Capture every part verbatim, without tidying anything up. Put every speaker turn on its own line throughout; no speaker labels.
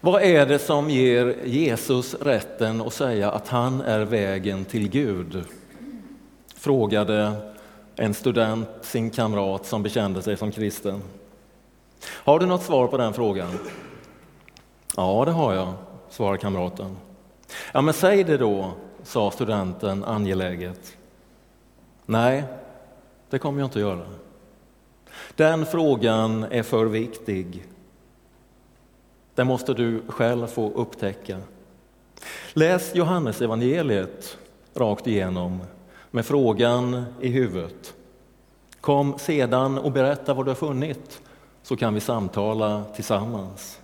Vad är det som ger Jesus rätten att säga att han är vägen till Gud? Frågade en student sin kamrat som bekände sig som kristen. Har du något svar på den frågan? Ja, det har jag, svarade kamraten. Ja, men säg det då, sa studenten angeläget. Nej, det kommer jag inte att göra. Den frågan är för viktig. Det måste du själv få upptäcka. Läs Johannes evangeliet rakt igenom med frågan i huvudet. Kom sedan och berätta vad du har funnit, så kan vi samtala tillsammans.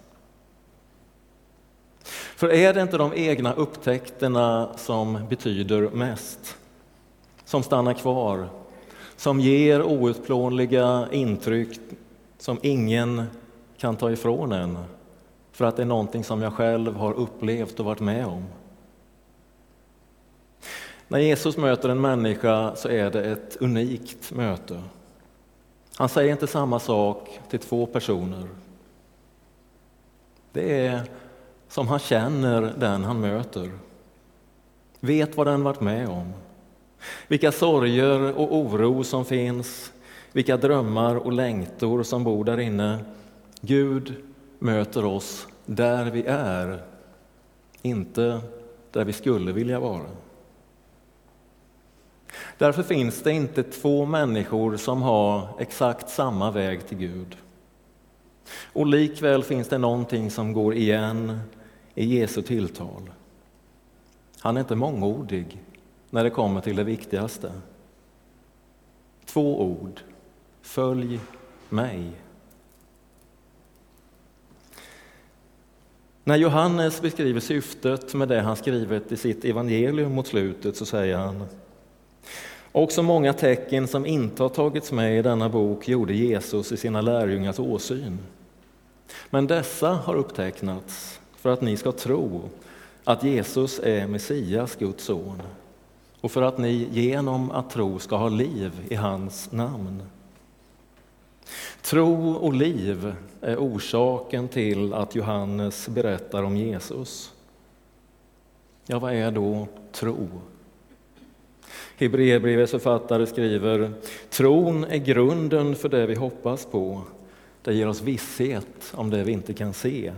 För är det inte de egna upptäckterna som betyder mest? Som stannar kvar, som ger outplånliga intryck som ingen kan ta ifrån en, för att det är någonting som jag själv har upplevt och varit med om. När Jesus möter en människa så är det ett unikt möte. Han säger inte samma sak till två personer. Det är som han känner den han möter. Vet vad den varit med om. Vilka sorger och oro som finns. Vilka drömmar och längtor som bor där inne. Gud möter oss där vi är. Inte där vi skulle vilja vara. Därför finns det inte två människor som har exakt samma väg till Gud. Och likväl finns det någonting som går igen i Jesu tilltal. Han är inte mångordig när det kommer till det viktigaste. Två ord. Följ mig. När Johannes beskriver syftet med det han skrivit i sitt evangelium mot slutet så säger han: också många tecken som inte har tagits med i denna bok gjorde Jesus i sina lärjungars åsyn. Men dessa har upptecknats för att ni ska tro att Jesus är Messias, Guds son, och för att ni genom att tro ska ha liv i hans namn. Tro och liv är orsaken till att Johannes berättar om Jesus. Ja, vad är då tro? Hebreerbrevets författare skriver: tron är grunden för det vi hoppas på. Det ger oss visshet om det vi inte kan se.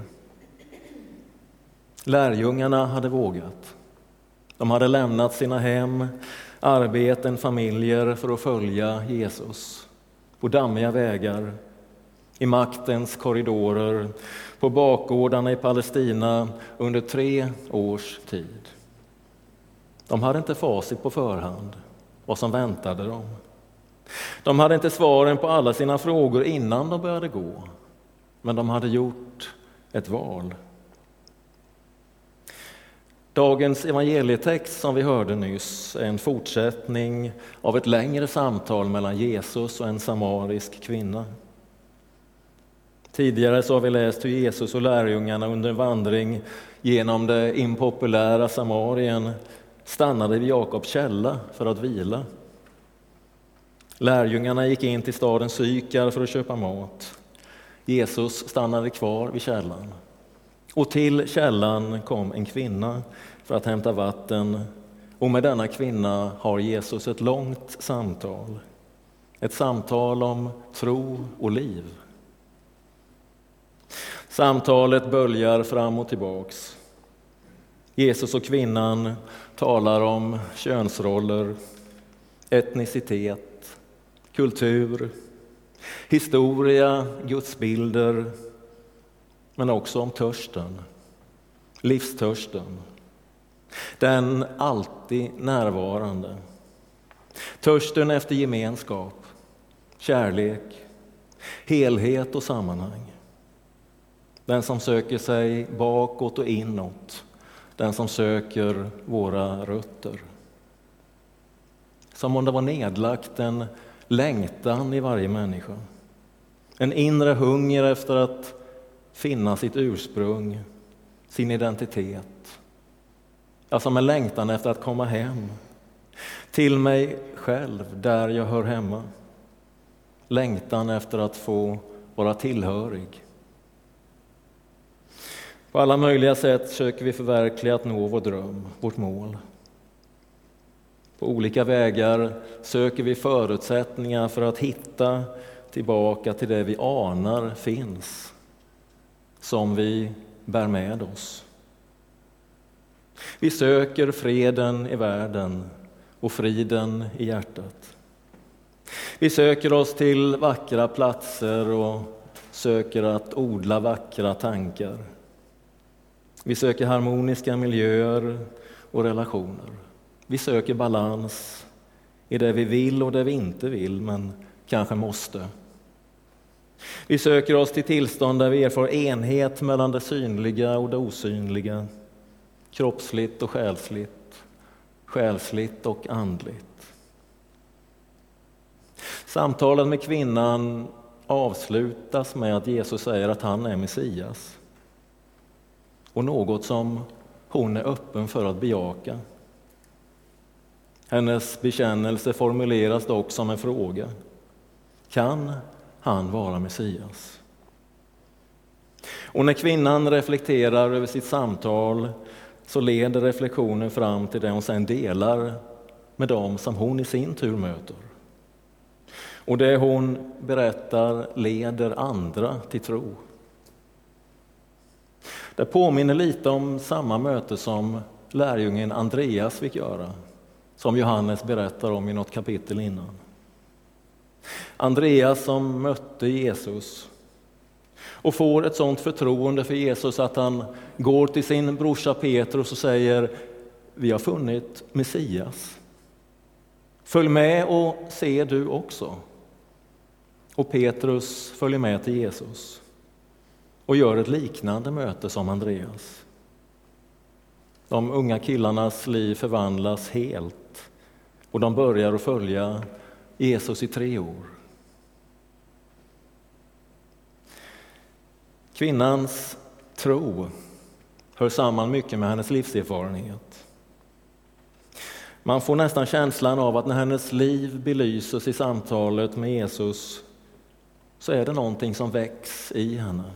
Lärjungarna hade vågat. De hade lämnat sina hem, arbeten, familjer för att följa Jesus. På dammiga vägar, i maktens korridorer, på bakgårdarna i Palestina under tre års tid. De hade inte facit på förhand, vad som väntade dem. De hade inte svaren på alla sina frågor innan de började gå, men de hade gjort ett val. Dagens evangelietext som vi hörde nyss är en fortsättning av ett längre samtal mellan Jesus och en samarisk kvinna. Tidigare så har vi läst hur Jesus och lärjungarna under en vandring genom det impopulära Samarien stannade vid Jakobs källa för att vila. Lärjungarna gick in till staden Sykar för att köpa mat. Jesus stannade kvar vid källan. Och till källan kom en kvinna för att hämta vatten. Och med denna kvinna har Jesus ett långt samtal. Ett samtal om tro och liv. Samtalet böljar fram och tillbaks. Jesus och kvinnan talar om könsroller, etnicitet, kultur, historia, gudsbilder, men också om törsten, livstörsten. Den alltid närvarande. Törsten efter gemenskap, kärlek, helhet och sammanhang. Den som söker sig bakåt och inåt. Den som söker våra rötter. Som om det var nedlagt en längtan i varje människa. En inre hunger efter att finna sitt ursprung, sin identitet. Alltså en längtan efter att komma hem. Till mig själv, där jag hör hemma. Längtan efter att få vara tillhörig. På alla möjliga sätt söker vi förverkliga att nå vår dröm, vårt mål. På olika vägar söker vi förutsättningar för att hitta tillbaka till det vi anar finns, som vi bär med oss. Vi söker freden i världen och friden i hjärtat. Vi söker oss till vackra platser och söker att odla vackra tankar. Vi söker harmoniska miljöer och relationer. Vi söker balans i det vi vill och det vi inte vill, men kanske måste. Vi söker oss till tillstånd där vi erfar enhet mellan det synliga och det osynliga, kroppsligt och själsligt, själsligt och andligt. Samtalet med kvinnan avslutas med att Jesus säger att han är Messias, och något som hon är öppen för att bejaka. Hennes bekännelse formuleras dock som en fråga. Kan han vara Messias? Och när kvinnan reflekterar över sitt samtal så leder reflektionen fram till det hon sedan delar med dem som hon i sin tur möter. Och det hon berättar leder andra till tro. Det påminner lite om samma möte som lärjungen Andreas fick göra, som Johannes berättar om i något kapitel innan. Andreas som mötte Jesus och får ett sådant förtroende för Jesus att han går till sin brorsa Petrus och säger: vi har funnit Messias. Följ med och se du också. Och Petrus följer med till Jesus och gör ett liknande möte som Andreas. De unga killarnas liv förvandlas helt och de börjar att följa Jesus i tre år. Kvinnans tro hör samman mycket med hennes livserfarenhet. Man får nästan känslan av att när hennes liv belyses i samtalet med Jesus så är det någonting som väcks i henne.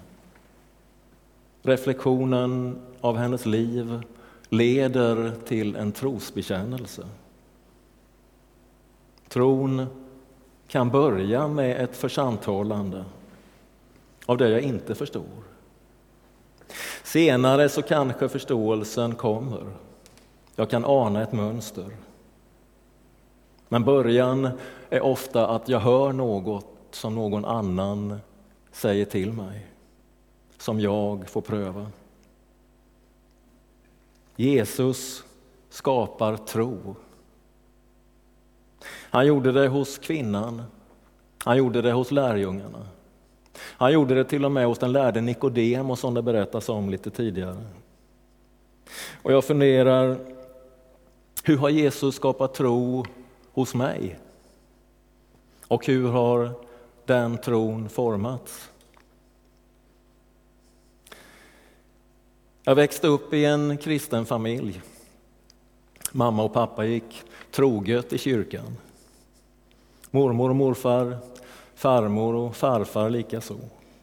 Reflektionen av hennes liv leder till en trosbekännelse. Tron kan börja med ett församtalande av det jag inte förstår. Senare så kanske förståelsen kommer. Jag kan ana ett mönster. Men början är ofta att jag hör något som någon annan säger till mig, som jag får pröva. Jesus skapar tro. Han gjorde det hos kvinnan. Han gjorde det hos lärjungarna. Han gjorde det till och med hos den lärde Nikodem, som det berättas om lite tidigare. Och jag funderar, hur har Jesus skapat tro hos mig? Och hur har den tron formats? Jag växte upp i en kristen familj. Mamma och pappa gick troget i kyrkan. Mormor och morfar, farmor och farfar likaså.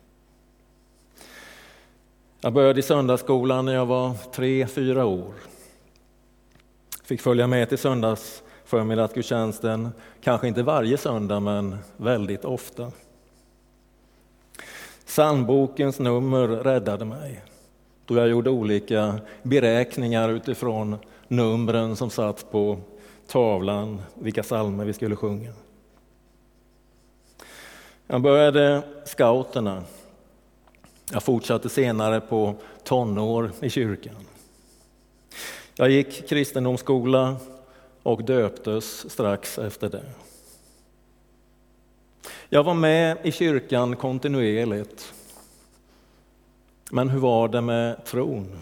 Jag började i söndagsskolan när jag var tre, fyra år. Fick följa med till söndagsförmiddagsgudstjänsten, kanske inte varje söndag men väldigt ofta. Psalmbokens nummer räddade mig, då jag gjorde olika beräkningar utifrån numren som satt på tavlan, vilka psalmer vi skulle sjunga. Jag började scouterna. Jag fortsatte senare på tonår i kyrkan. Jag gick kristendomsskola och döptes strax efter det. Jag var med i kyrkan kontinuerligt. Men hur var det med tron?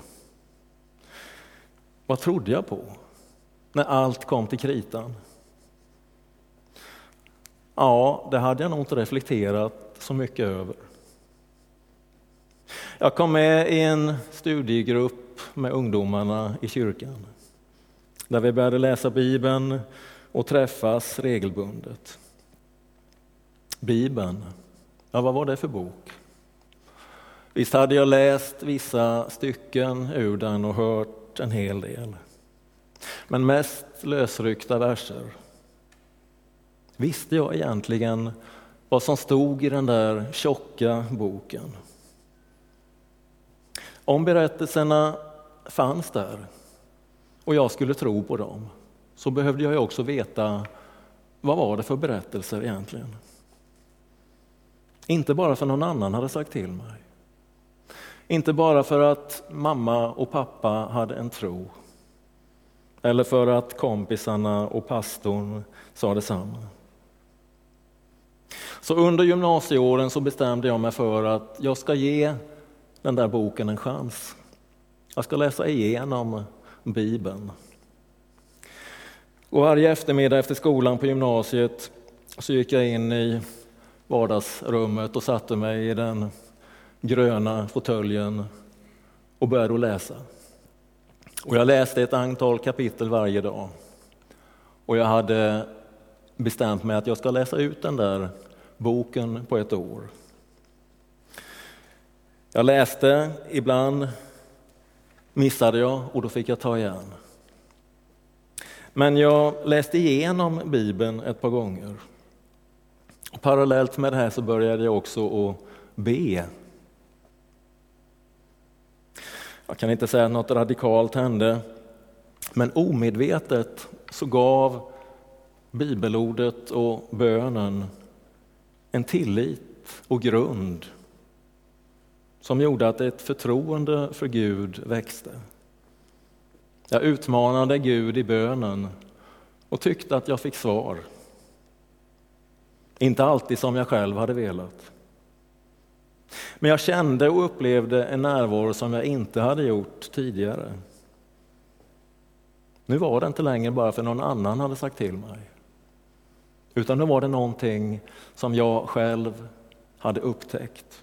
Vad trodde jag på när allt kom till kritan? Ja, det hade jag nog inte reflekterat så mycket över. Jag kom med i en studiegrupp med ungdomarna i kyrkan, där vi började läsa Bibeln och träffas regelbundet. Bibeln, ja, vad var det för bok? Visst hade jag läst vissa stycken ur den och hört en hel del. Men mest lösryckta verser. Visste jag egentligen vad som stod i den där tjocka boken? Om berättelserna fanns där och jag skulle tro på dem, så behövde jag ju också veta vad var det för berättelser egentligen. Inte bara för någon annan hade sagt till mig. Inte bara för att mamma och pappa hade en tro. Eller för att kompisarna och pastorn sa detsamma. Så under gymnasieåren så bestämde jag mig för att jag ska ge den där boken en chans. Jag ska läsa igenom Bibeln. Och varje eftermiddag efter skolan på gymnasiet så gick jag in i vardagsrummet och satte mig i den gröna fåtöljen och började att läsa. Och jag läste ett antal kapitel varje dag. Och jag hade bestämt mig att jag ska läsa ut den där boken på ett år. Jag läste, ibland missade jag och då fick jag ta igen. Men jag läste igenom Bibeln ett par gånger. Och parallellt med det här så började jag också att be. Jag kan inte säga att något radikalt hände, men omedvetet så gav bibelordet och bönen en tillit och grund som gjorde att ett förtroende för Gud växte. Jag utmanade Gud i bönen och tyckte att jag fick svar. Inte alltid som jag själv hade velat. Men jag kände och upplevde en närvaro som jag inte hade gjort tidigare. Nu var det inte längre bara för någon annan hade sagt till mig. Utan nu var det någonting som jag själv hade upptäckt.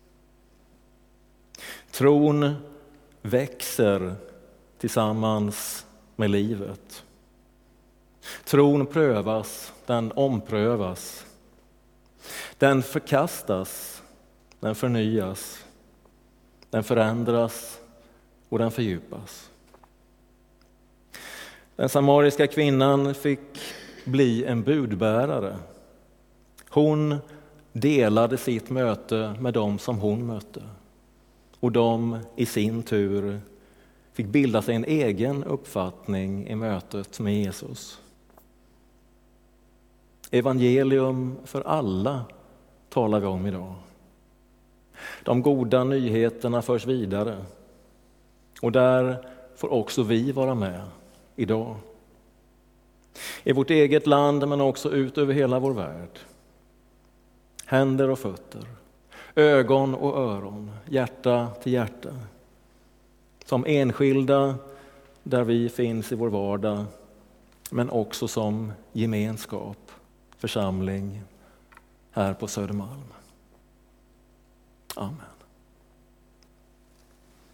Tron växer tillsammans med livet. Tron prövas, den omprövas. Den förkastas, den förnyas. Den förändras och den fördjupas. Den samariska kvinnan fick bli en budbärare. Hon delade sitt möte med dem som hon mötte. Och de i sin tur fick bilda sig en egen uppfattning i mötet med Jesus. Evangelium för alla talar vi om idag. De goda nyheterna förs vidare. Och där får också vi vara med idag. I vårt eget land men också ut över hela vår värld. Händer och fötter. Ögon och öron, hjärta till hjärta. Som enskilda där vi finns i vår vardag, men också som gemenskap, församling här på Södermalm. Amen.